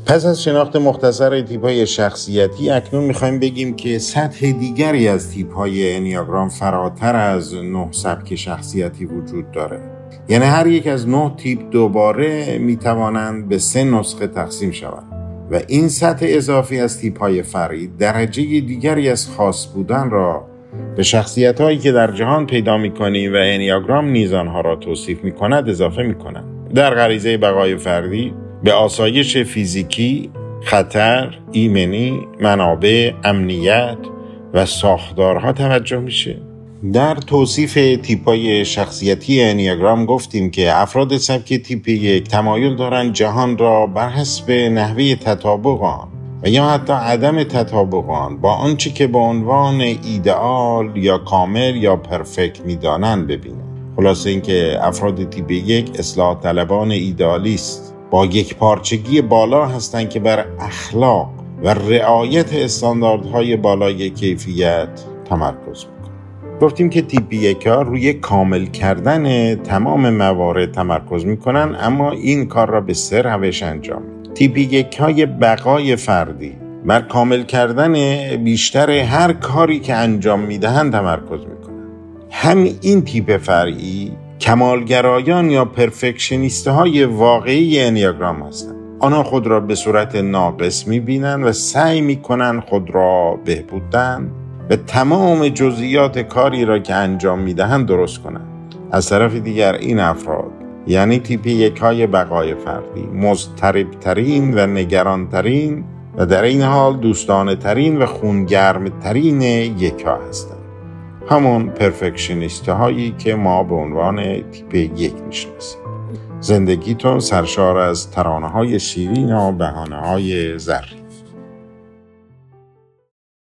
پس از شناخت مختصر تیپ‌های شخصیتی، اکنون می‌خوایم بگیم که سطح دیگری از تیپ‌های انیاگرام فراتر از 9 سبک شخصیتی وجود داره. یعنی هر یک از 9 تیپ دوباره می‌توانند به 3 نسخه تقسیم شوند و این سطح اضافی از تیپ‌های فرعی درجه دیگری از خاص بودن را به شخصیت‌هایی که در جهان پیدا می‌کنیم و انیاگرام نیز آنها را توصیف می‌کند اضافه می‌کنند. در غریزه بقای فردی به آسایش فیزیکی، خطر، ایمنی، منابع، امنیت و ساختارها توجه میشه. در توصیف تیپ‌های شخصیتی انیاگرام گفتیم که افراد سبک تیپ 1 تمایل دارند جهان را بر حسب نحوه تطابق آن و یا حتی عدم تطابق آن با آنچه که به عنوان ایدئال یا کامل یا پرفکت می‌دانند ببینند. خلاصه اینکه افراد تیپ 1 اصلاح طلبان ایدئالیست با یک پارچگی بالا هستند که بر اخلاق و رعایت استانداردهای بالای کیفیت تمرکز میکنند. گفتیم که تیپ 1 ها روی کامل کردن تمام موارد تمرکز میکنن، اما این کار را به 3 روش انجام میدن. تیپ 1 های بقای فردی بر کامل کردن بیشتر هر کاری که انجام میدهند تمرکز میکنن. همین این تیپ فرعی کمالگرایان یا پرفکشنیست های واقعی انیاگرام هستند. آنها خود را به صورت ناقص می‌بینند و سعی می‌کنند خود را بهبودن و تمام جزئیات کاری را که انجام می‌دهند درست کنند. از طرف دیگر این افراد یعنی تیپ 1 های بقای فردی مضطرب‌ترین و نگران‌ترین و در این حال دوستانه‌ترین و خونگرم‌ترین 1 ها هستند. همون پرفکشنیست هایی که ما به عنوان تیپ 1 میشناسیم. زندگیتون سرشار از ترانه های شیرین و بهانه های زرین.